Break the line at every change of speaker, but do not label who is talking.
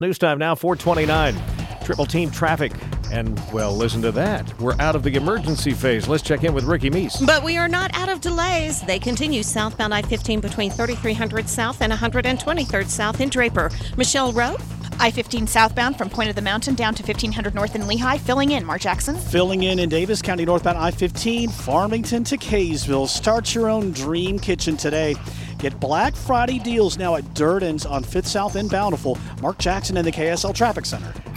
News time now, 4:29. Triple team traffic. And, well, listen to that. We're out of the emergency phase. Let's check in with Ricky Meese.
But we are not out of delays. They continue southbound I-15 between 3300 South and 123rd South in Draper. Michelle Rowe?
I-15 southbound from Point of the Mountain down to 1500 North in Lehigh. Filling in, Mark Jackson.
Filling in Davis County northbound I-15, Farmington to Kaysville. Start your own dream kitchen today. Get Black Friday deals now at Durden's on 5th South in Bountiful. Mark Jackson in the KSL Traffic Center.